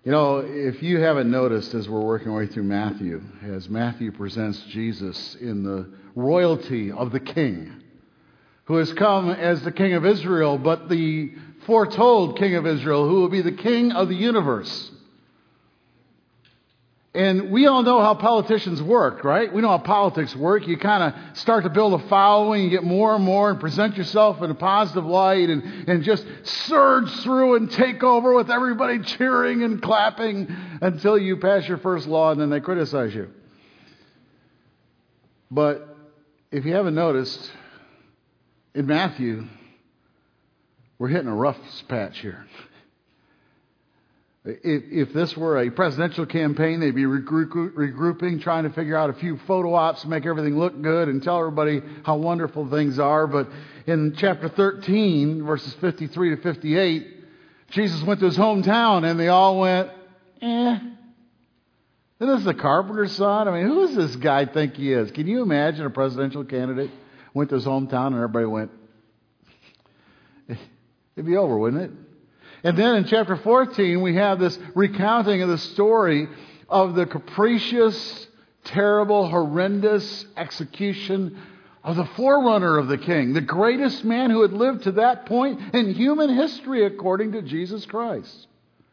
You know, if you haven't noticed as we're working our way through Matthew, as Matthew presents Jesus in the royalty of the King, who has come as the King of Israel, but the foretold King of Israel, who will be the King of the universe. And we all know how politicians work, right? We know how politics work. You kind of start to build a following, you get more and more, and present yourself in a positive light, and just surge through and take over with everybody cheering and clapping until you pass your first law, and then they criticize you. But if you haven't noticed, in Matthew, we're hitting a rough patch here. If this were a presidential campaign, they'd be regrouping, trying to figure out a few photo ops to make everything look good and tell everybody how wonderful things are. But in chapter 13, verses 53 to 58, Jesus went to his hometown and they all went, Isn't this the carpenter's son? I mean, who does this guy think he is? Can you imagine a presidential candidate went to his hometown and everybody went, it'd be over, wouldn't it? And then in chapter 14, we have this recounting of the story of the capricious, terrible, horrendous execution of the forerunner of the king, the greatest man who had lived to that point in human history, according to Jesus Christ.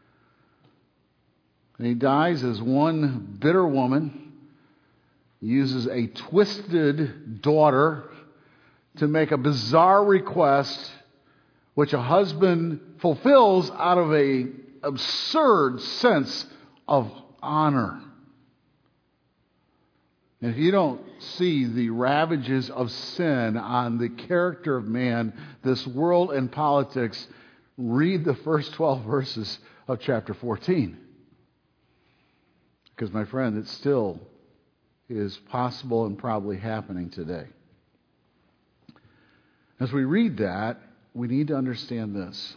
And he dies as one bitter woman uses a twisted daughter to make a bizarre request, which a husband fulfills out of an absurd sense of honor. And if you don't see the ravages of sin on the character of man, this world and politics, read the first 12 verses of chapter 14. Because, my friend, it still is possible and probably happening today. As we read that, we need to understand this.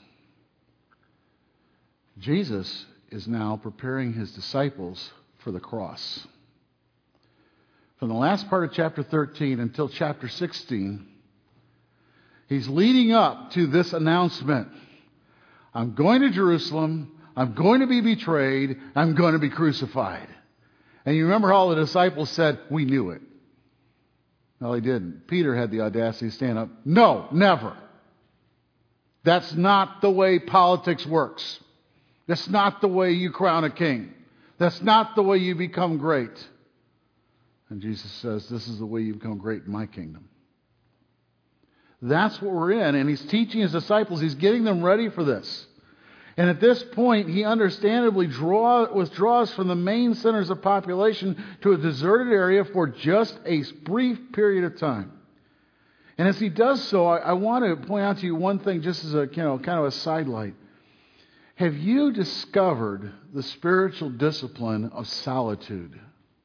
Jesus is now preparing his disciples for the cross. From the last part of chapter 13 until chapter 16, he's leading up to this announcement. I'm going to Jerusalem. I'm going to be betrayed. I'm going to be crucified. And you remember how the disciples said, we knew it. No, they didn't. Peter had the audacity to stand up. No, never. That's not the way politics works. That's not the way you crown a king. That's not the way you become great. And Jesus says, this is the way you become great in my kingdom. That's what we're in. And he's teaching his disciples. He's getting them ready for this. And at this point, he understandably withdraws from the main centers of population to a deserted area for just a brief period of time. And as he does so, I want to point out to you one thing just as a kind of a sidelight. Have you discovered the spiritual discipline of solitude?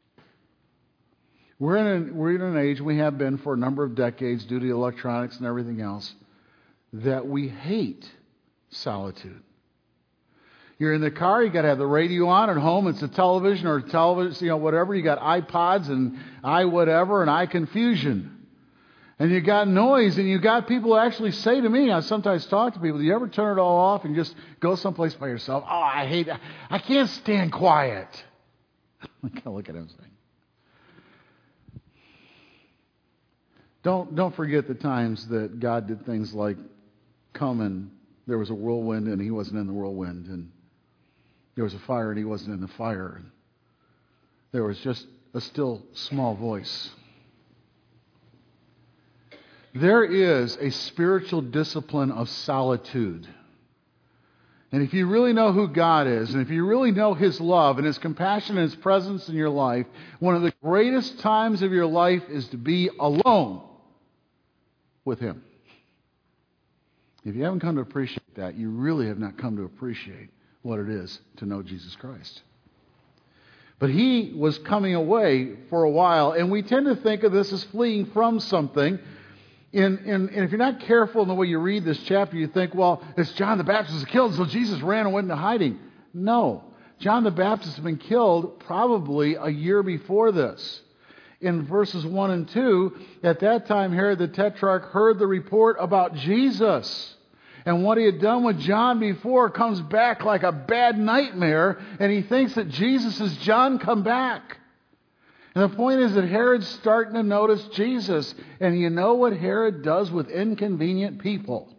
We're in an age, we have been for a number of decades due to electronics and everything else, that we hate solitude. You're in the car, you got to have the radio on. At home, it's a television or television, whatever. You got iPods and iWhatever and iConfusion. And you got noise, and you got people who actually say to me, I sometimes talk to people, do you ever turn it all off and just go someplace by yourself? Oh, I can't stand quiet. I kind of look at him saying, don't forget the times that God did things like come and there was a whirlwind and he wasn't in the whirlwind, and there was a fire and he wasn't in the fire. And there was just a still small voice. There is a spiritual discipline of solitude. And if you really know who God is, and if you really know his love and his compassion and his presence in your life, one of the greatest times of your life is to be alone with him. If you haven't come to appreciate that, you really have not come to appreciate what it is to know Jesus Christ. But he was coming away for a while, and we tend to think of this as fleeing from something. And if you're not careful in the way you read this chapter, you think, well, it's John the Baptist was killed, so Jesus ran and went into hiding. No. John the Baptist had been killed probably a year before this. In verses 1 and 2, at that time Herod the Tetrarch heard the report about Jesus. And what he had done with John before comes back like a bad nightmare, and he thinks that Jesus is John come back. And the point is that Herod's starting to notice Jesus. And you know what Herod does with inconvenient people?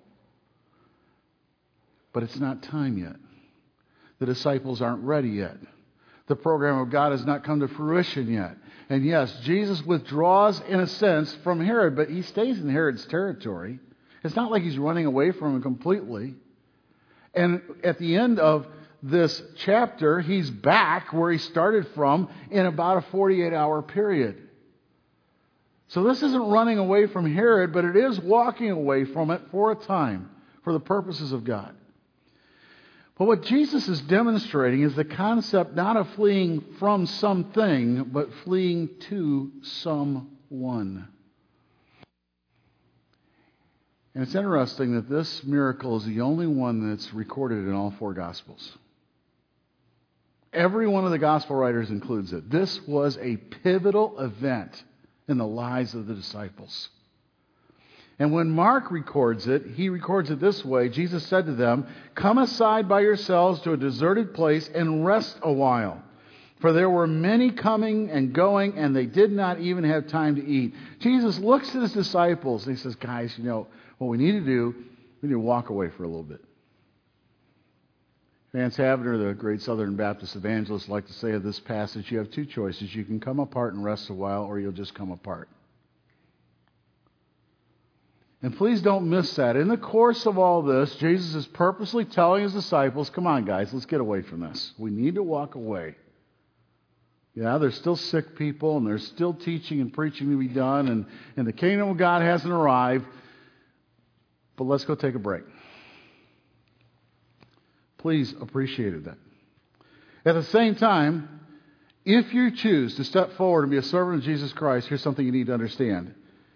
But it's not time yet. The disciples aren't ready yet. The program of God has not come to fruition yet. And yes, Jesus withdraws in a sense from Herod, but he stays in Herod's territory. It's not like he's running away from him completely. And at the end of this chapter, he's back where he started from in about a 48-hour period. So this isn't running away from Herod, but it is walking away from it for a time, for the purposes of God. But what Jesus is demonstrating is the concept not of fleeing from something, but fleeing to someone. And it's interesting that this miracle is the only one that's recorded in all four Gospels. Every one of the Gospel writers includes it. This was a pivotal event in the lives of the disciples. And when Mark records it, he records it this way. Jesus said to them, "Come aside by yourselves to a deserted place and rest a while. For there were many coming and going, and they did not even have time to eat." Jesus looks at his disciples and he says, "Guys, what we need to do, we need to walk away for a little bit." Vance Havner, the great Southern Baptist evangelist, liked to say of this passage, you have two choices. You can come apart and rest a while, or you'll just come apart. And please don't miss that. In the course of all this, Jesus is purposely telling his disciples, come on, guys, let's get away from this. We need to walk away. Yeah, there's still sick people, and there's still teaching and preaching to be done, and the kingdom of God hasn't arrived. But let's go take a break. Please appreciate that. At the same time, if you choose to step forward and be a servant of Jesus Christ, here's something you need to understand.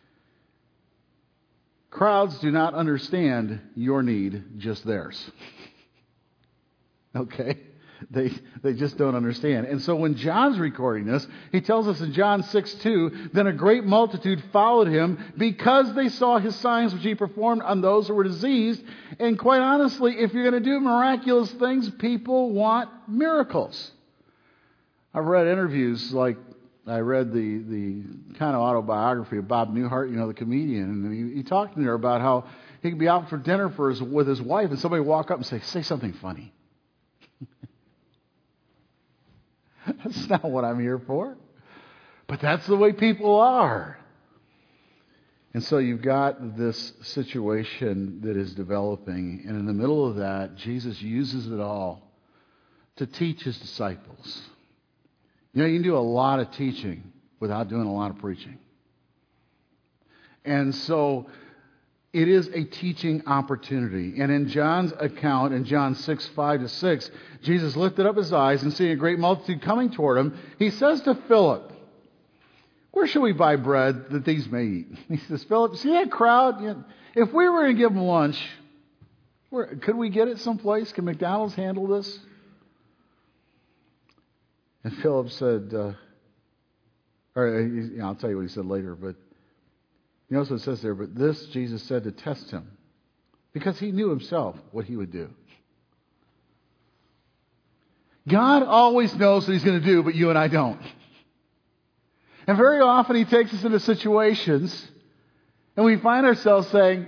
Crowds do not understand your need, just theirs. Okay? They just don't understand. And so when John's recording this, he tells us in John 6:2, then a great multitude followed him because they saw his signs which he performed on those who were diseased. And quite honestly, if you're going to do miraculous things, people want miracles. I've read interviews like I read the kind of autobiography of Bob Newhart, the comedian, and he talked to her about how he could be out for dinner with his wife and somebody walk up and say something funny. That's not what I'm here for. But that's the way people are. And so you've got this situation that is developing. And in the middle of that, Jesus uses it all to teach his disciples. You can do a lot of teaching without doing a lot of preaching. And so it is a teaching opportunity. And in John's account, in John 6:5-6, Jesus lifted up his eyes and seeing a great multitude coming toward him, he says to Philip, where shall we buy bread that these may eat? He says, Philip, see that crowd? If we were to give them lunch, could we get it someplace? Can McDonald's handle this? And Philip said, I'll tell you what he said later, but notice what it says there, but this Jesus said to test him, because he knew himself what he would do. God always knows what he's going to do, but you and I don't. And very often he takes us into situations, and we find ourselves saying,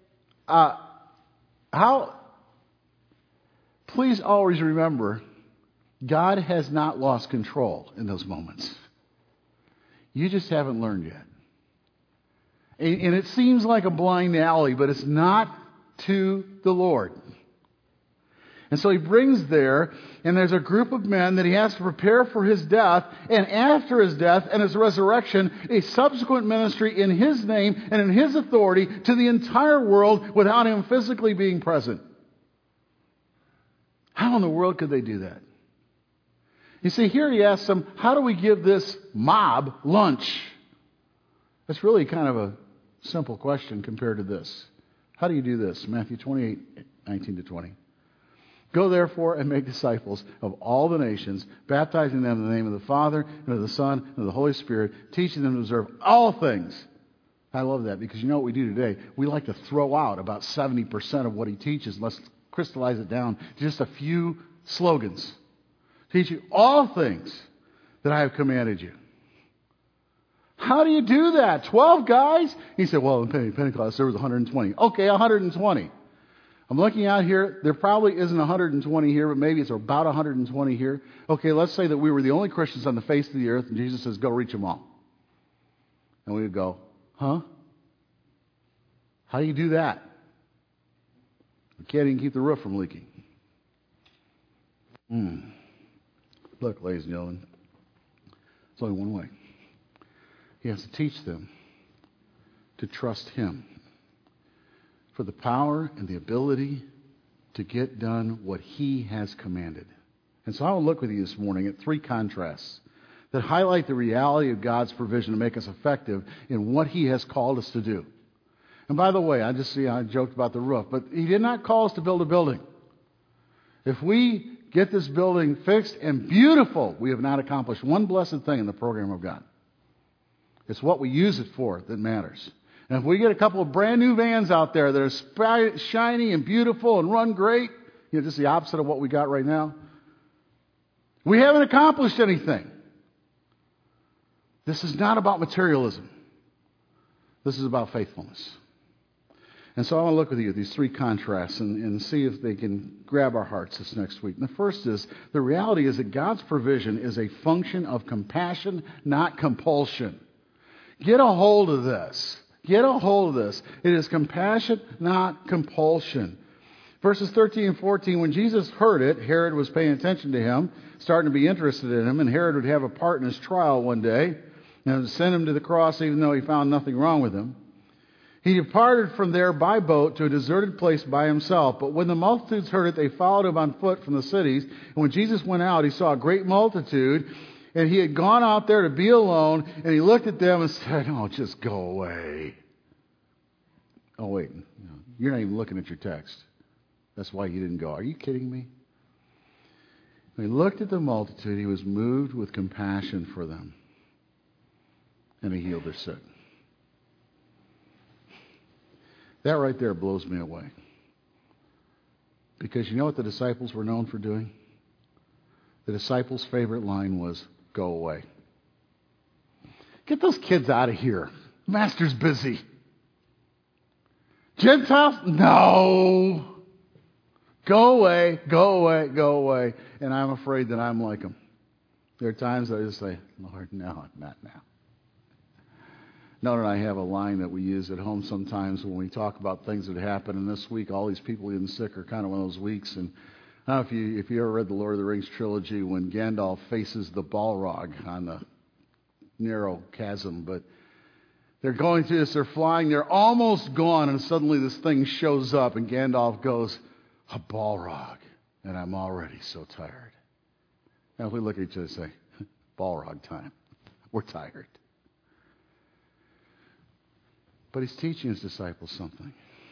please always remember, God has not lost control in those moments. You just haven't learned yet. And it seems like a blind alley, but it's not to the Lord. And so he brings there, and there's a group of men that he has to prepare for his death, and after his death and his resurrection, a subsequent ministry in his name and in his authority to the entire world without him physically being present. How in the world could they do that? You see, here he asks them, how do we give this mob lunch? That's really kind of a simple question compared to this. How do you do this? Matthew 28:19-20. Go therefore and make disciples of all the nations, baptizing them in the name of the Father, and of the Son, and of the Holy Spirit, teaching them to observe all things I love that because you know what we do today? We like to throw out about 70% of what he teaches. Let's crystallize it down to just a few slogans. Teach you all things that I have commanded you. How do you do that? 12 guys? He said, well, in Pentecost there was 120. Okay, 120. I'm looking out here. There probably isn't 120 here, but maybe it's about 120 here. Okay, let's say that we were the only Christians on the face of the earth, and Jesus says, go reach them all. And we would go, huh? How do you do that? We can't even keep the roof from leaking. Look, ladies and gentlemen, there's only one way. He has to teach them to trust Him for the power and the ability to get done what He has commanded. And so I will look with you this morning at three contrasts that highlight the reality of God's provision to make us effective in what He has called us to do. And by the way, I joked about the roof, but He did not call us to build a building. If we get this building fixed and beautiful, we have not accomplished one blessed thing in the program of God. It's what we use it for that matters. And if we get a couple of brand new vans out there that are shiny and beautiful and run great, just the opposite of what we got right now, we haven't accomplished anything. This is not about materialism. This is about faithfulness. And so I want to look with you at these three contrasts and see if they can grab our hearts this next week. And the first is, the reality is that God's provision is a function of compassion, not compulsion. Get a hold of this. Get a hold of this. It is compassion, not compulsion. Verses 13 and 14, when Jesus heard it, Herod was paying attention to him, starting to be interested in him, and Herod would have a part in his trial one day, and send him to the cross even though he found nothing wrong with him. He departed from there by boat to a deserted place by himself. But when the multitudes heard it, they followed him on foot from the cities. And when Jesus went out, he saw a great multitude, and he had gone out there to be alone, and he looked at them and said, oh, just go away. Oh, wait, you're not even looking at your text. That's why you didn't go. Are you kidding me? When he looked at the multitude, he was moved with compassion for them, and he healed their sick. That right there blows me away. Because you know what the disciples were known for doing? The disciples' favorite line was, go away. Get those kids out of here. Master's busy. Gentiles? No. Go away, go away, go away. And I'm afraid that I'm like them. There are times that I just say, Lord, no, not now. Nona and I have a line that we use at home sometimes when we talk about things that happen. And this week, all these people getting sick are kind of one of those weeks. And I don't know if you ever read the Lord of the Rings trilogy when Gandalf faces the Balrog on the narrow chasm. But they're going through this, they're flying, they're almost gone, and suddenly this thing shows up, and Gandalf goes, a Balrog, and I'm already so tired. Now if we look at each other and say, Balrog time, we're tired. But he's teaching his disciples something.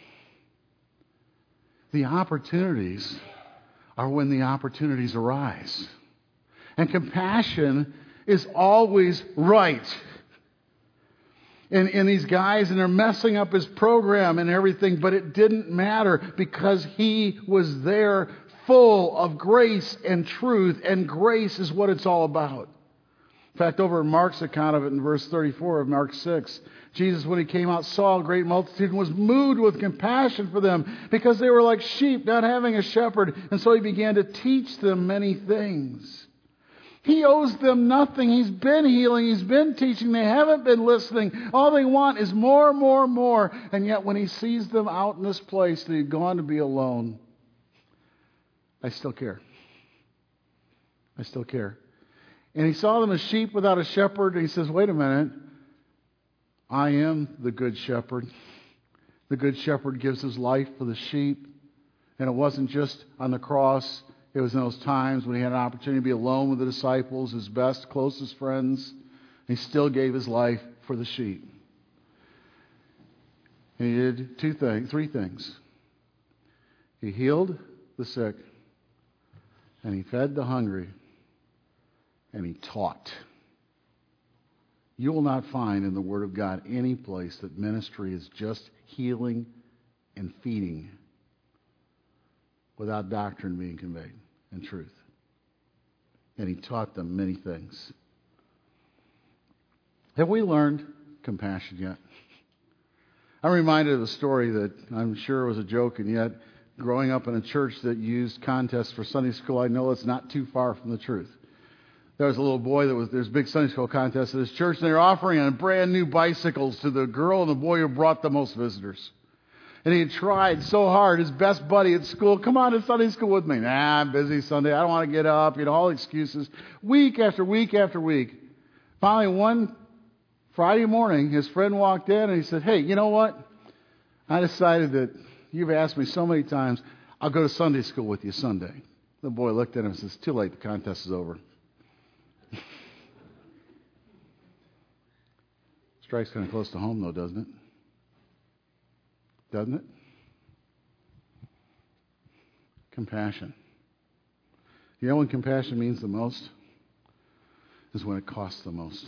The opportunities are when the opportunities arise. And compassion is always right. And these guys, and they're messing up his program and everything, but it didn't matter because he was there full of grace and truth, and grace is what it's all about. In fact, over in Mark's account of it in verse 34 of Mark 6, Jesus, when he came out, saw a great multitude and was moved with compassion for them because they were like sheep, not having a shepherd. And so he began to teach them many things. He owes them nothing. He's been healing. He's been teaching. They haven't been listening. All they want is more, more, more. And yet when he sees them out in this place that he'd gone to be alone, I still care. I still care. And he saw them as sheep without a shepherd. And he says, wait a minute. I am the good shepherd. The good shepherd gives his life for the sheep. And it wasn't just on the cross. It was in those times when he had an opportunity to be alone with the disciples, his best, closest friends. He still gave his life for the sheep. And he did three things. He healed the sick, and he fed the hungry, and he taught. You will not find in the Word of God any place that ministry is just healing and feeding without doctrine being conveyed and truth. And he taught them many things. Have we learned compassion yet? I'm reminded of a story that I'm sure was a joke, and yet growing up in a church that used contests for Sunday school, I know it's not too far from the truth. There was a little boy there's a big Sunday school contest at this church, and they were offering on brand new bicycles to the girl and the boy who brought the most visitors. And he had tried so hard, his best buddy at school, come on to Sunday school with me. Nah, I'm busy Sunday, I don't want to get up, all excuses. Week after week after week. Finally, one Friday morning, his friend walked in and he said, hey, you know what? I decided that you've asked me so many times, I'll go to Sunday school with you Sunday. The boy looked at him and says, too late, the contest is over. Strikes kind of close to home, though, doesn't it? Doesn't it? Compassion. You know when compassion means the most? Is when it costs the most.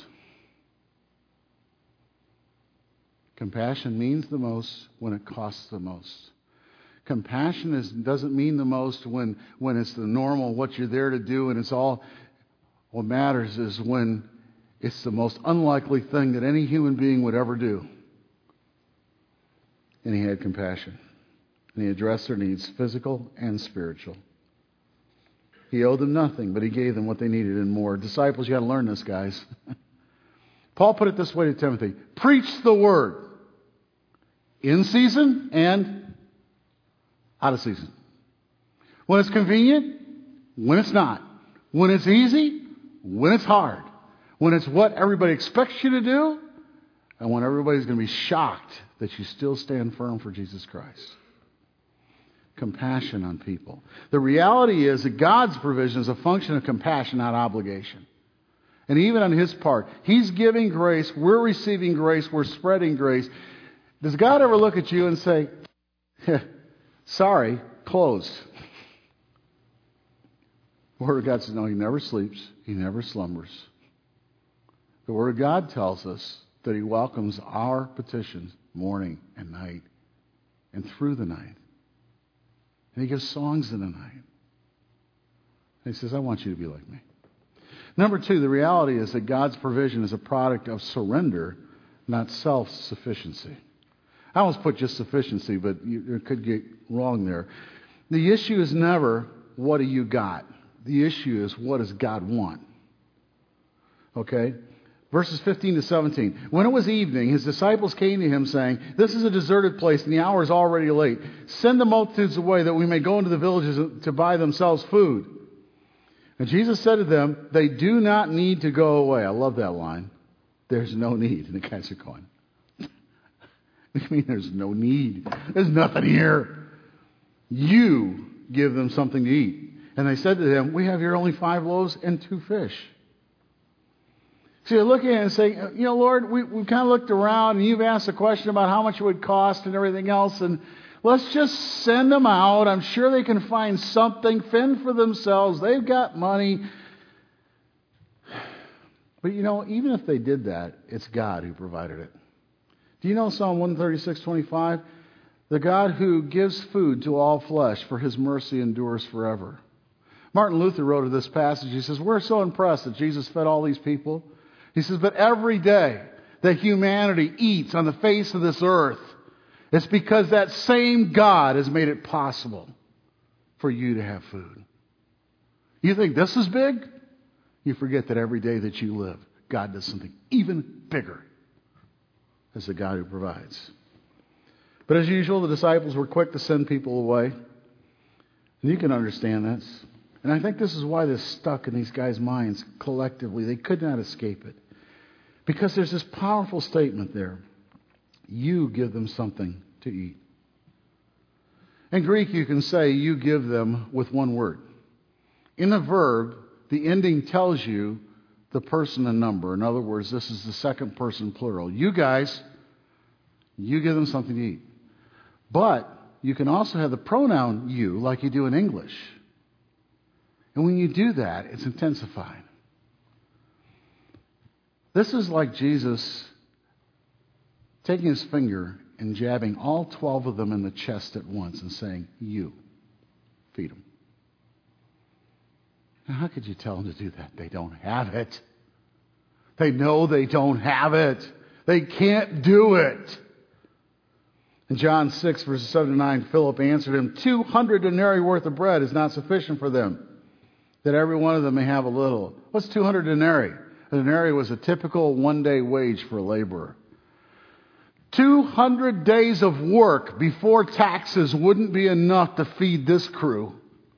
Compassion means the most when it costs the most. Compassion doesn't mean the most when it's the normal, what you're there to do, and it's all. What matters is when it's the most unlikely thing that any human being would ever do. And he had compassion. And he addressed their needs, physical and spiritual. He owed them nothing, but he gave them what they needed and more. Disciples, you got to learn this, guys. Paul put it this way to Timothy. Preach the word. In season and out of season. When it's convenient, when it's not. When it's easy, when it's hard. When it's what everybody expects you to do, and when everybody's going to be shocked that you still stand firm for Jesus Christ. Compassion on people. The reality is that God's provision is a function of compassion, not obligation. And even on His part, He's giving grace, we're receiving grace, we're spreading grace. Does God ever look at you and say, sorry, closed? The Word of God says, no, He never sleeps, He never slumbers. The Word of God tells us that He welcomes our petitions morning and night and through the night. And He gives songs in the night. And He says, I want you to be like me. Number two, the reality is that God's provision is a product of surrender, not self-sufficiency. I almost put just sufficiency, but it could get wrong there. The issue is never, what do you got? The issue is, what does God want? Okay? Verses 15 to 17. When it was evening, His disciples came to Him saying, this is a deserted place and the hour is already late. Send the multitudes away that we may go into the villages to buy themselves food. And Jesus said to them, they do not need to go away. I love that line. There's no need. And the guys are going, I mean, there's no need. There's nothing here. You give them something to eat. And they said to Him, we have here only 5 loaves and 2 fish. So you're looking at it and saying, Lord, we've kind of looked around and you've asked a question about how much it would cost and everything else. And let's just send them out. I'm sure they can find something, fend for themselves. They've got money. But even if they did that, it's God who provided it. Do you know Psalm 136:25? The God who gives food to all flesh, for His mercy endures forever. Martin Luther wrote of this passage. He says, we're so impressed that Jesus fed all these people. He says, but every day that humanity eats on the face of this earth, it's because that same God has made it possible for you to have food. You think this is big? You forget that every day that you live, God does something even bigger as the God who provides. But as usual, the disciples were quick to send people away. And you can understand this. And I think this is why this stuck in these guys' minds collectively. They could not escape it. Because there's this powerful statement there. You give them something to eat. In Greek, you can say you give them with one word. In the verb, the ending tells you the person and number. In other words, this is the second person plural. You guys, you give them something to eat. But you can also have the pronoun you, like you do in English. And when you do that, it's intensified. This is like Jesus taking his finger and jabbing all 12 of them in the chest at once and saying, you, feed them. Now, how could you tell them to do that? They don't have it. They know they don't have it. They can't do it. In John 6, verses 7 to 9, Philip answered him, 200 denarii worth of bread is not sufficient for them, that every one of them may have a little. What's 200 denarii? A denarii was a typical one-day wage for a laborer. 200 days of work before taxes wouldn't be enough to feed this crew.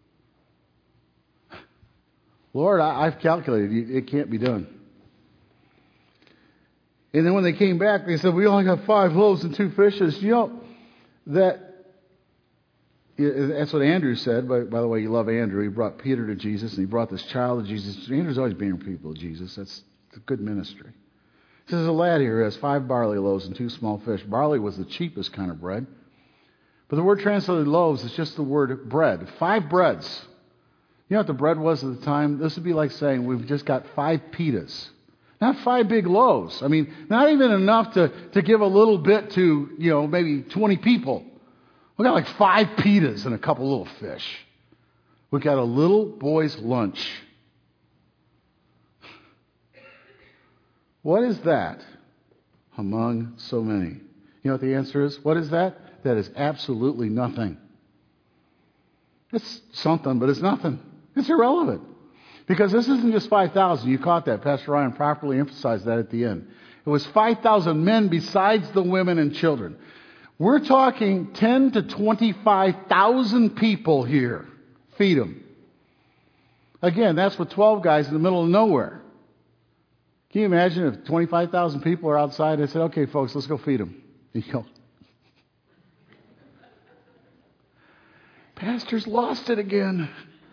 Lord, I've calculated it can't be done. And then when they came back, they said, we only got 5 loaves and 2 fishes. You know, that's what Andrew said. By the way, you love Andrew. He brought Peter to Jesus, and he brought this child to Jesus. Andrew's always bringing people to Jesus. That's a good ministry. He says, a lad here has 5 barley loaves and 2 small fish. Barley was the cheapest kind of bread. But the word translated loaves is just the word bread. 5 breads. You know what the bread was at the time? This would be like saying we've just got 5 pitas. Not 5 big loaves. I mean, not even enough to give a little bit to, maybe 20 people. We got like 5 pitas and a couple little fish. We got a little boy's lunch. What is that among so many? You know what the answer is? What is that? That is absolutely nothing. It's something, but it's nothing. It's irrelevant. Because this isn't just 5,000. You caught that. Pastor Ryan properly emphasized that at the end. It was 5,000 men besides the women and children. We're talking 10 to 25,000 people here. Feed them. Again, that's with 12 guys in the middle of nowhere. Can you imagine if 25,000 people are outside and said, okay, folks, let's go feed them. You go, Pastor's lost it again.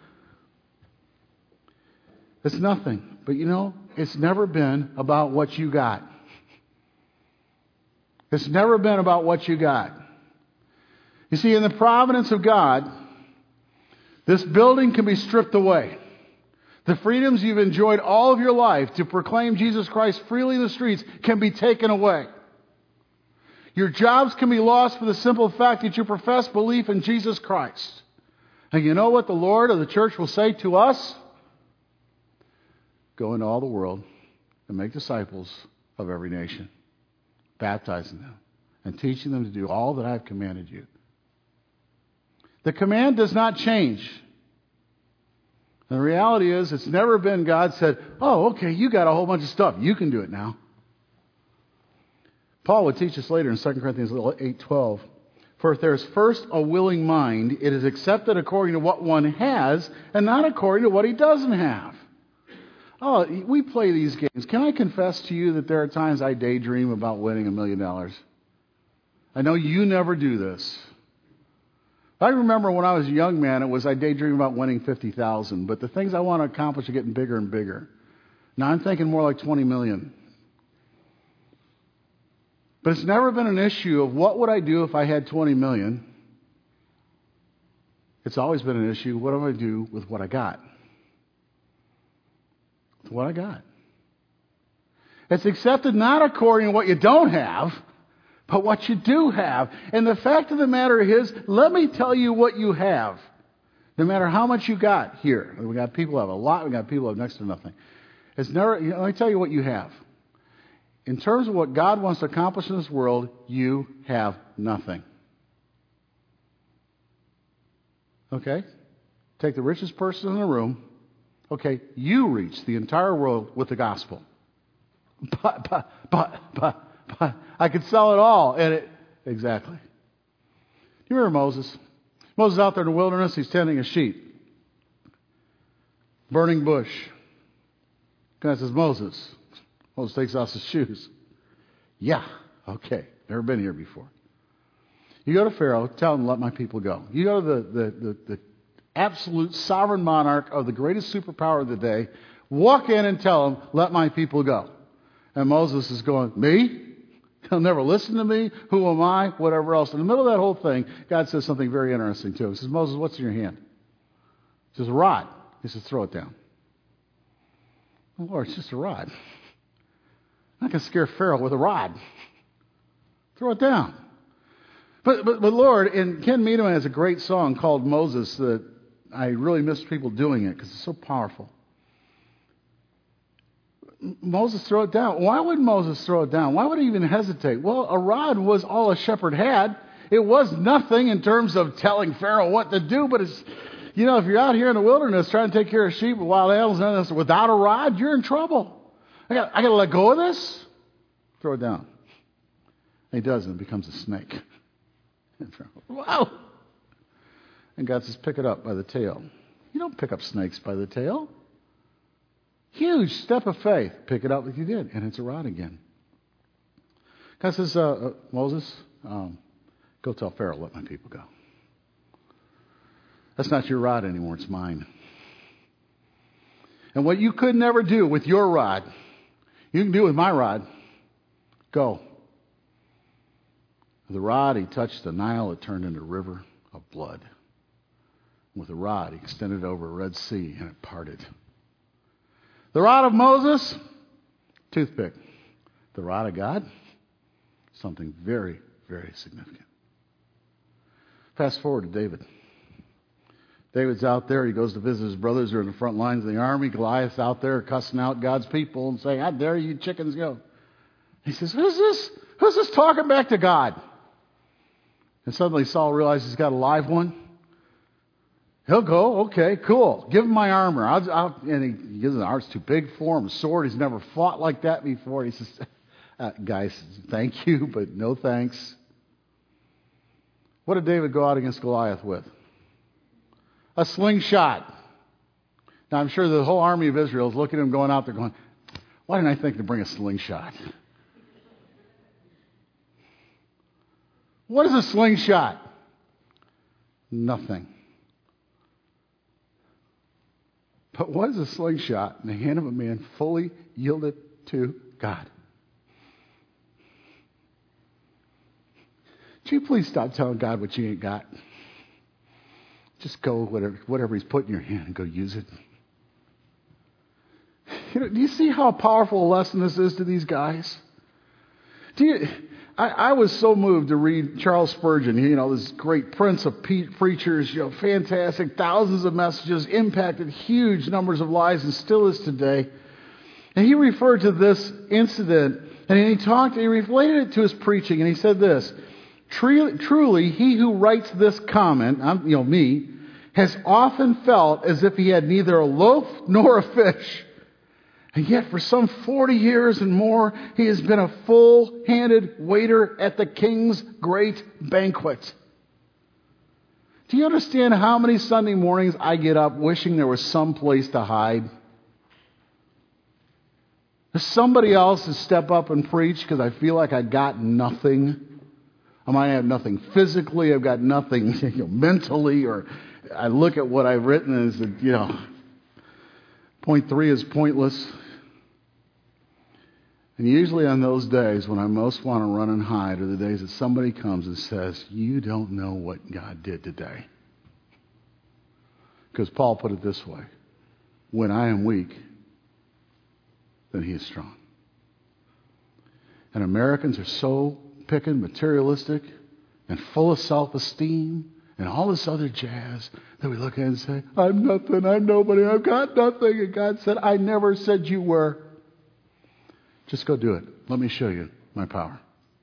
It's nothing. But it's never been about what you got. It's never been about what you got. You see, in the providence of God, this building can be stripped away. The freedoms you've enjoyed all of your life to proclaim Jesus Christ freely in the streets can be taken away. Your jobs can be lost for the simple fact that you profess belief in Jesus Christ. And you know what the Lord of the church will say to us? Go into all the world and make disciples of every nation, baptizing them and teaching them to do all that I've commanded you. The command does not change. And the reality is, it's never been God said, oh, okay, you got a whole bunch of stuff. You can do it now. Paul would teach us later in 2 Corinthians 8:12. For if there is first a willing mind, it is accepted according to what one has and not according to what he doesn't have. Oh, we play these games. Can I confess to you that there are times I daydream about winning $1 million? I know you never do this. I remember when I was a young man, I daydreamed about winning 50,000. But the things I want to accomplish are getting bigger and bigger. Now I'm thinking more like 20 million. But it's never been an issue of what would I do if I had 20 million. It's always been an issue, what do I do with what I got? With what I got. It's accepted not according to what you don't have, but what you do have. And the fact of the matter is, let me tell you what you have. No matter how much you got here. We got people who have a lot, we got people who have next to nothing. It's never, let me tell you what you have. In terms of what God wants to accomplish in this world, you have nothing. Okay? Take the richest person in the room. Okay, you reach the entire world with the gospel. But, I could sell it all. Exactly. You remember Moses? Moses out there in the wilderness, he's tending a sheep. Burning bush. God says, Moses. Moses takes off his shoes. Yeah, okay. Never been here before. You go to Pharaoh, tell him, let my people go. You go to the absolute sovereign monarch of the greatest superpower of the day, walk in and tell him, let my people go. And Moses is going, me? He'll never listen to me. Who am I? Whatever else. In the middle of that whole thing, God says something very interesting to him. He says, Moses, what's in your hand? He says, a rod. He says, throw it down. Oh, Lord, it's just a rod. I can scare Pharaoh with a rod. Throw it down. But Lord, and Ken Meadman has a great song called Moses that I really miss people doing it because it's so powerful. Moses throw it down. Why would Moses throw it down? Why would he even hesitate? Well, a rod was all a shepherd had. It was nothing in terms of telling Pharaoh what to do, but it's, if you're out here in the wilderness trying to take care of sheep, wild animals, and this, without a rod, you're in trouble. I got to let go of this. Throw it down. And he does, and it becomes a snake. Wow! And God says, pick it up by the tail. You don't pick up snakes by the tail. Huge step of faith. Pick it up like you did, and it's a rod again. God says, Moses, go tell Pharaoh, let my people go. That's not your rod anymore, it's mine. And what you could never do with your rod, you can do with my rod. Go. With the rod, he touched the Nile. It turned into a river of blood. With the rod, he extended it over a Red Sea, and it parted. The rod of Moses, toothpick. The rod of God, something very, very significant. Fast forward to David. David's out there. He goes to visit his brothers who are in the front lines of the army. Goliath's out there cussing out God's people and saying, how dare you chickens go. He says, who's this? Who's this talking back to God? And suddenly Saul realizes he's got a live one. He'll go, okay, cool. Give him my armor. And he gives him the armor. It's too big for him. A sword. He's never fought like that before. He says, guys, thank you, but no thanks. What did David go out against Goliath with? A slingshot. Now, I'm sure the whole army of Israel is looking at him going out there going, why didn't I think to bring a slingshot? What is a slingshot? Nothing. But what is a slingshot in the hand of a man fully yielded to God? Would you please stop telling God what you ain't got? Just go whatever he's put in your hand and go use it. Do you see how powerful a lesson this is to these guys? I was so moved to read Charles Spurgeon, this great prince of preachers, fantastic, thousands of messages, impacted huge numbers of lives and still is today. And he referred to this incident and he related it to his preaching and he said this, truly he who writes this comment, me, has often felt as if he had neither a loaf nor a fish. And yet for some 40 years and more, he has been a full-handed waiter at the king's great banquet. Do you understand how many Sunday mornings I get up wishing there was some place to hide? If somebody else to step up and preach because I feel like I got nothing. I might have nothing physically, I've got nothing mentally, or I look at what I've written and said, point 3 is pointless. And usually on those days when I most want to run and hide are the days that somebody comes and says, you don't know what God did today. Because Paul put it this way, when I am weak, then he is strong. And Americans are so picking, materialistic, and full of self-esteem, and all this other jazz that we look at and say, I'm nothing, I'm nobody, I've got nothing. And God said, I never said you were. Just go do it. Let me show you my power.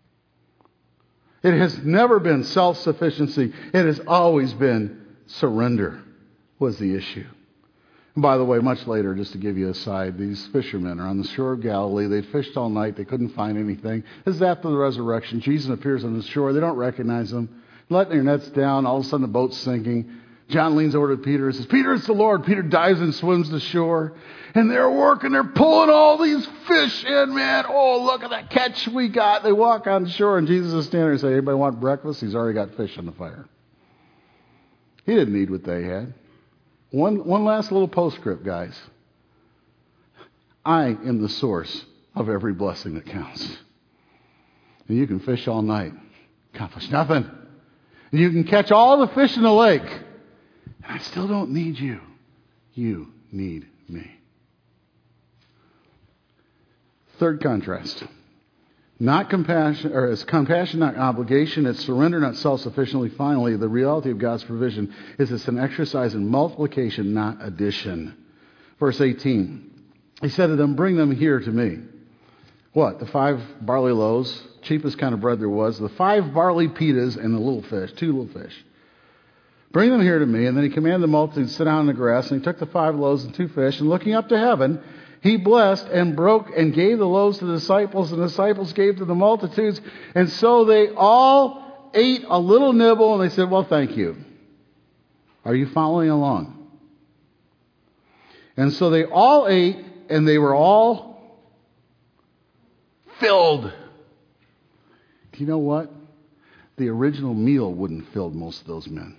It has never been self-sufficiency. It has always been surrender was the issue. And by the way, much later, just to give you a side, these fishermen are on the shore of Galilee. They'd fished all night. They couldn't find anything. This is after the resurrection. Jesus appears on the shore. They don't recognize him. Letting their nets down. All of a sudden, the boat's sinking. John leans over to Peter and says, Peter, it's the Lord. Peter dives and swims to shore. And they're working. They're pulling all these fish in, man. Oh, look at that catch we got. They walk on shore, and Jesus is standing there and says, anybody want breakfast? He's already got fish on the fire. He didn't need what they had. One last little postscript, guys. I am the source of every blessing that counts. And you can fish all night, accomplish nothing. And you can catch all the fish in the lake. And I still don't need you. You need me. Third contrast. Not compassion, or it's compassion, not obligation. It's surrender, not self-sufficiently. Finally, the reality of God's provision is it's an exercise in multiplication, not addition. Verse 18. He said to them, bring them here to me. What? The 5 barley loaves, cheapest kind of bread there was, the 5 barley pitas, and the little fish, 2 little fish. Bring them here to me. And then he commanded the multitude to sit down in the grass, and he took the 5 loaves and 2 fish, and looking up to heaven, he blessed and broke and gave the loaves to the disciples, and the disciples gave to the multitudes. And so they all ate a little nibble, and they said, well, thank you. Are you following along? And so they all ate, and they were all filled. Do you know what? The original meal wouldn't have filled most of those men.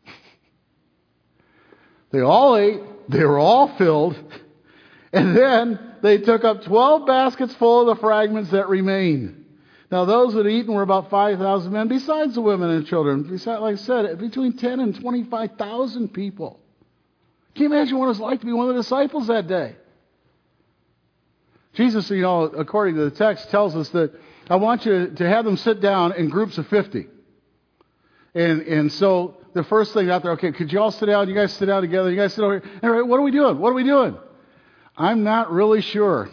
They all ate, they were all filled, and then they took up 12 baskets full of the fragments that remained. Now those that had eaten were about 5,000 men, besides the women and children. Besides, like I said, between 10 and 25,000 people. Can you imagine what it was like to be one of the disciples that day? Jesus, according to the text, tells us that I want you to have them sit down in groups of 50. And so the first thing out there, okay, could you all sit down? You guys sit down together. You guys sit over here. All right, what are we doing? What are we doing? I'm not really sure.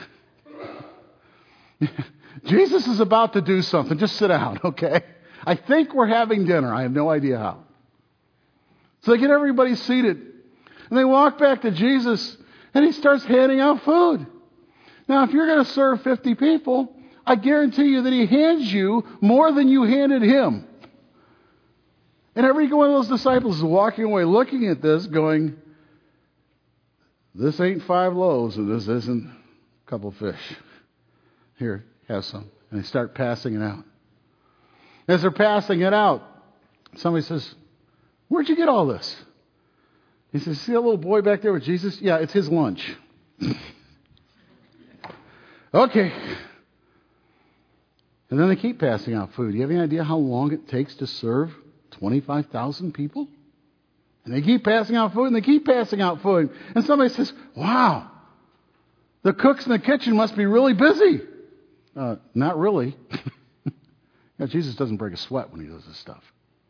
Jesus is about to do something. Just sit down, okay? I think we're having dinner. I have no idea how. So they get everybody seated. And they walk back to Jesus, and he starts handing out food. Now, if you're going to serve 50 people, I guarantee you that he hands you more than you handed him. And every one of those disciples is walking away looking at this going, this ain't 5 loaves and this isn't a couple of fish. Here, have some. And they start passing it out. As they're passing it out, somebody says, where'd you get all this? He says, see that little boy back there with Jesus? Yeah, it's his lunch. Okay. And then they keep passing out food. Do you have any idea how long it takes to serve 25,000 people? And they keep passing out food, and they keep passing out food. And somebody says, wow, the cooks in the kitchen must be really busy. Not really. Jesus doesn't break a sweat when he does this stuff.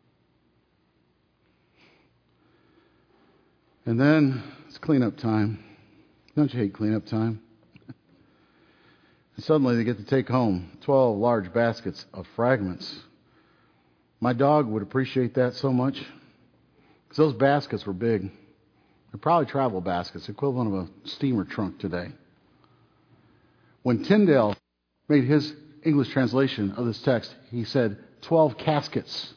And then it's cleanup time. Don't you hate cleanup time? And suddenly they get to take home 12 large baskets of fragments. My dog would appreciate that so much. Because those baskets were big. They're probably travel baskets, equivalent of a steamer trunk today. When Tyndale made his English translation of this text, he said 12 caskets.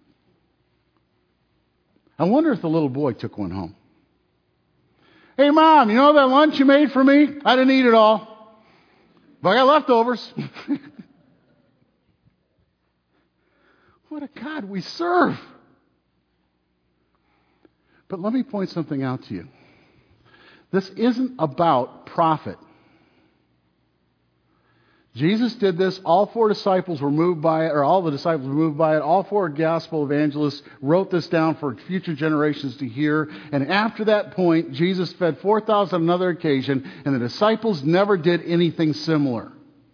I wonder if the little boy took one home. Hey, Mom, you know that lunch you made for me? I didn't eat it all, but I got leftovers. What a God we serve. But let me point something out to you. This isn't about profit. Jesus did this. All 4 disciples were moved by it, or all the disciples were moved by it. All 4 gospel evangelists wrote this down for future generations to hear. And after that point, Jesus fed 4,000 on another occasion, and the disciples never did anything similar.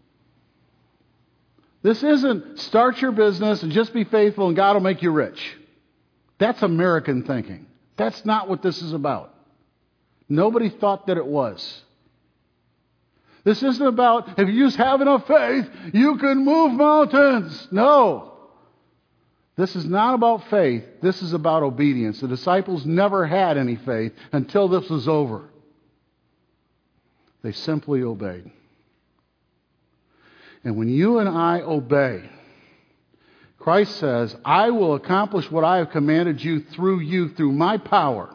This isn't start your business and just be faithful and God will make you rich. That's American thinking. That's not what this is about. Nobody thought that it was. This isn't about, if you just have enough faith, you can move mountains. No. This is not about faith. This is about obedience. The disciples never had any faith until this was over. They simply obeyed. And when you and I obey, Christ says, I will accomplish what I have commanded you through my power,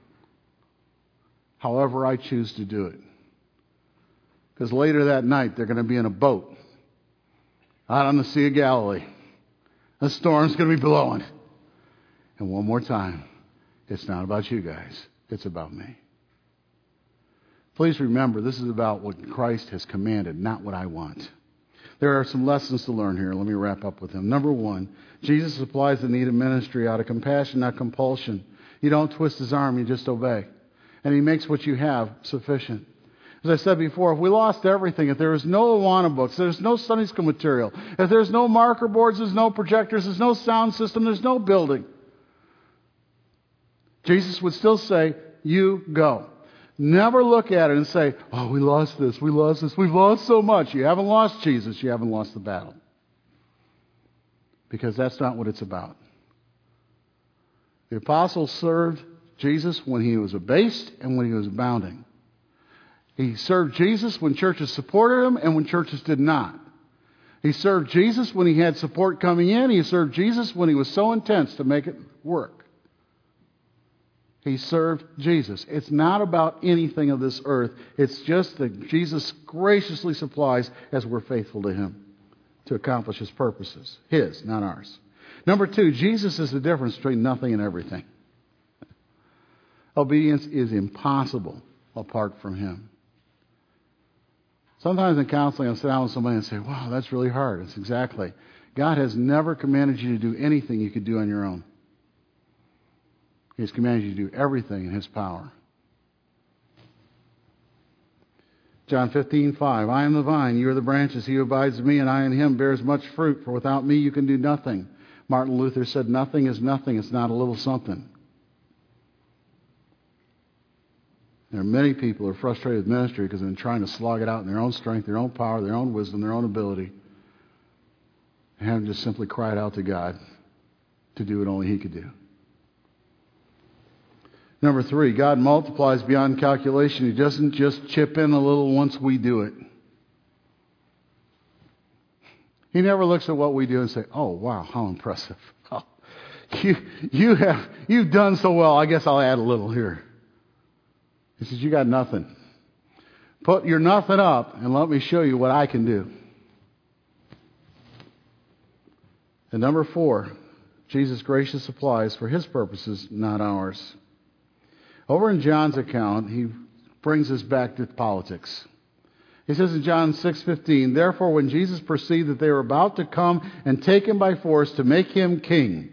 however I choose to do it. Because later that night, they're going to be in a boat out on the Sea of Galilee. A storm's going to be blowing. And one more time, it's not about you guys. It's about me. Please remember, this is about what Christ has commanded, not what I want. There are some lessons to learn here. Let me wrap up with them. Number 1, Jesus supplies the need of ministry out of compassion, not compulsion. You don't twist his arm, you just obey. And he makes what you have sufficient. As I said before, if we lost everything, if there was no Awana books, there's no Sunday school material, if there's no marker boards, there's no projectors, there's no sound system, there's no building, Jesus would still say, you go. Never look at it and say, oh, we lost this, we've lost so much. You haven't lost Jesus, you haven't lost the battle. Because that's not what it's about. The apostles served Jesus when he was abased and when he was abounding. He served Jesus when churches supported him and when churches did not. He served Jesus when he had support coming in. He served Jesus when he was so intense to make it work. He served Jesus. It's not about anything of this earth. It's just that Jesus graciously supplies as we're faithful to him to accomplish his purposes. His, not ours. Number 2, Jesus is the difference between nothing and everything. Obedience is impossible apart from him. Sometimes in counseling, I'll sit down with somebody and say, wow, that's really hard. It's exactly. God has never commanded you to do anything you could do on your own. He's commanded you to do everything in his power. John 15:5, I am the vine, you are the branches. He who abides in me and I in him bears much fruit, for without me you can do nothing. Martin Luther said, nothing is nothing. It's not a little something. There are many people who are frustrated with ministry because they've been trying to slog it out in their own strength, their own power, their own wisdom, their own ability, and haven't just simply cried out to God to do what only he could do. Number 3, God multiplies beyond calculation. He doesn't just chip in a little once we do it. He never looks at what we do and say, oh, wow, how impressive. Oh, you've done so well, I guess I'll add a little here. He says, you got nothing. Put your nothing up and let me show you what I can do. And number 4, Jesus' gracious supplies for his purposes, not ours. Over in John's account, he brings us back to politics. He says in John 6:15, therefore when Jesus perceived that they were about to come and take him by force to make him king.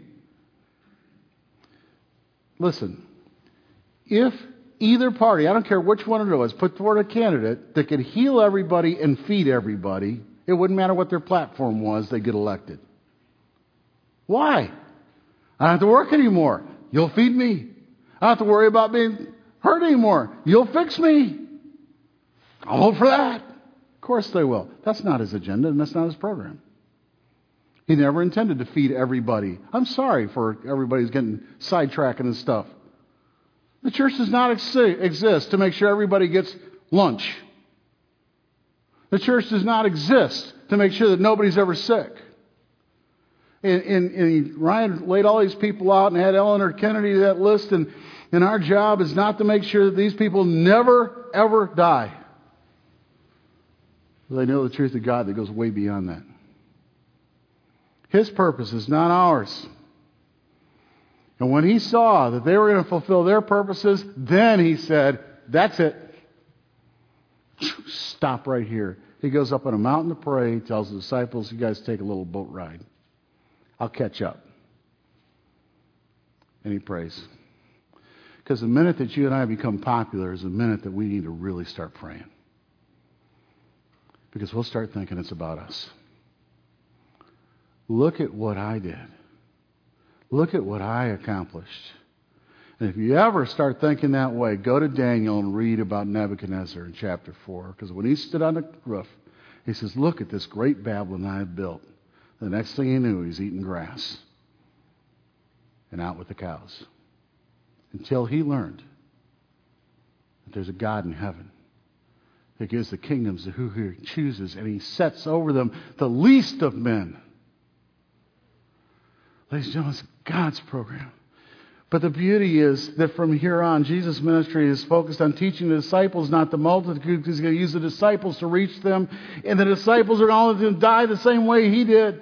Listen, if either party, I don't care which one it was, put forward a candidate that could heal everybody and feed everybody, it wouldn't matter what their platform was, they'd get elected. Why? I don't have to work anymore. You'll feed me. I don't have to worry about being hurt anymore. You'll fix me. I'll vote for that. Of course they will. That's not his agenda and that's not his program. He never intended to feed everybody. I'm sorry for everybody who's getting sidetracked and stuff. The church does not exist to make sure everybody gets lunch. The church does not exist to make sure that nobody's ever sick. And Ryan laid all these people out and had Eleanor Kennedy that list, and our job is not to make sure that these people never, ever die. They know the truth of God that goes way beyond that. His purpose is not ours. And when he saw that they were going to fulfill their purposes, then he said, that's it. Stop right here. He goes up on a mountain to pray, tells the disciples, you guys take a little boat ride. I'll catch up. And he prays. Because the minute that you and I become popular is the minute that we need to really start praying. Because we'll start thinking it's about us. Look at what I did. Look at what I accomplished. And if you ever start thinking that way, go to Daniel and read about Nebuchadnezzar in chapter 4. Because when he stood on the roof, he says, look at this great Babylon I have built. The next thing he knew, he's eating grass and out with the cows. Until he learned that there's a God in heaven that gives the kingdoms to who he chooses, and he sets over them the least of men. Ladies and gentlemen, it's God's program. But the beauty is that from here on, Jesus' ministry is focused on teaching the disciples, not the multitude, because he's going to use the disciples to reach them. And the disciples are all going to die the same way he did.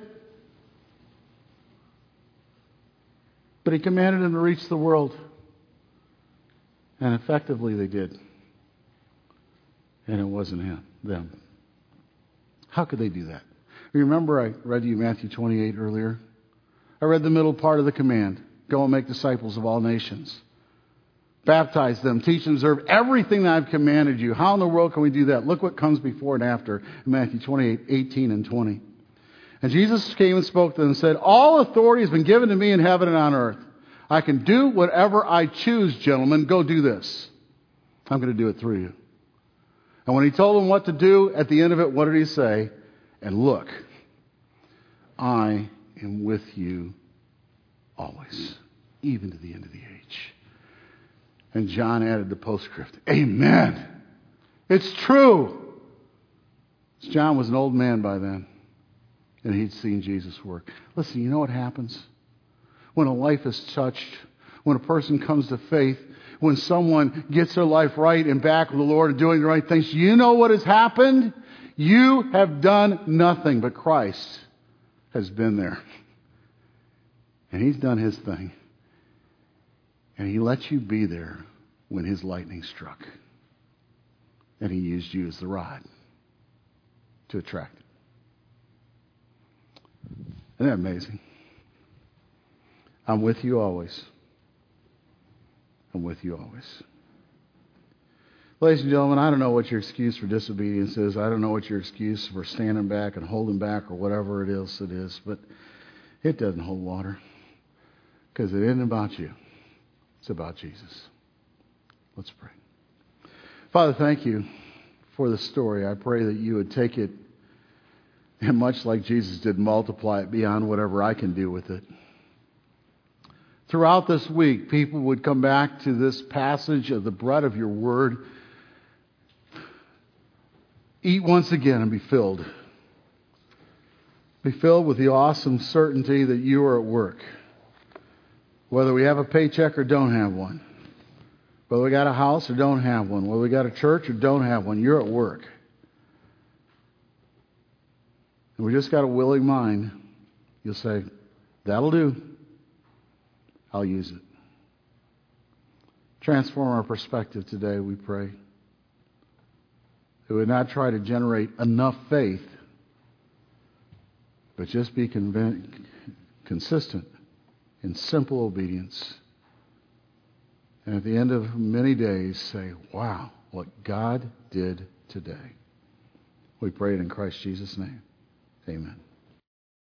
But he commanded them to reach the world. And effectively they did. And it wasn't them. How could they do that? Remember I read to you Matthew 28 earlier? I read the middle part of the command. Go and make disciples of all nations. Baptize them, teach them, observe everything that I've commanded you. How in the world can we do that? Look what comes before and after in Matthew 28, 18 and 20. And Jesus came and spoke to them and said, all authority has been given to me in heaven and on earth. I can do whatever I choose, gentlemen. Go do this. I'm going to do it through you. And when he told them what to do, at the end of it, what did he say? And look, I am with you always, even to the end of the age. And John added the postscript, Amen. It's true. John was an old man by then, and he'd seen Jesus work. Listen, you know what happens? When a life is touched, when a person comes to faith, when someone gets their life right and back with the Lord and doing the right things, you know what has happened? You have done nothing, but Christ has been there. And he's done his thing. And he let you be there when his lightning struck. And he used you as the rod to attract it. Isn't that amazing? I'm with you always. I'm with you always. Ladies and gentlemen, I don't know what your excuse for disobedience is. I don't know what your excuse for standing back and holding back or whatever it is, but it doesn't hold water. Because it isn't about you. It's about Jesus. Let's pray. Father, thank you for the story. I pray that you would take it and much like Jesus did, multiply it beyond whatever I can do with it. Throughout this week, people would come back to this passage of the bread of your word, eat once again and be filled. Be filled with the awesome certainty that you are at work. Whether we have a paycheck or don't have one. Whether we got a house or don't have one. Whether we got a church or don't have one. You're at work. And we just got a willing mind. You'll say, that'll do. I'll use it. Transform our perspective today, we pray. We would not try to generate enough faith, but just be consistent in simple obedience. And at the end of many days, say, wow, what God did today. We pray it in Christ Jesus' name. Amen.